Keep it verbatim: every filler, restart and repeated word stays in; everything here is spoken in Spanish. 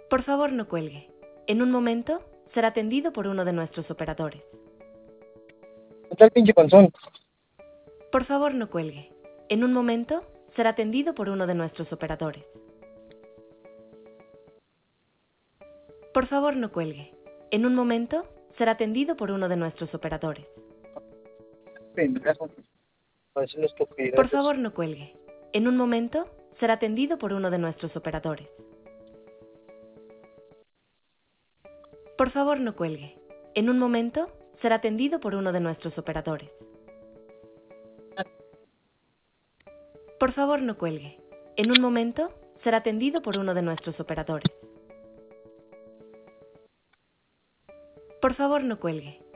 Por favor, no cuelgue. En un momento será atendido por uno de nuestros operadores. ¿Qué tal, pinche panzón? Por favor, no cuelgue. En un momento será atendido por uno de nuestros operadores. Por favor, no cuelgue. En un momento será atendido por uno de nuestros operadores. Pendejo. Parece una estupidez. Por favor, no cuelgue. En un momento será atendido por uno de nuestros operadores. Por favor, no cuelgue. En un momento será atendido por uno de nuestros operadores. Por favor, no cuelgue. En un momento será atendido por uno de nuestros operadores. Por favor, no cuelgue.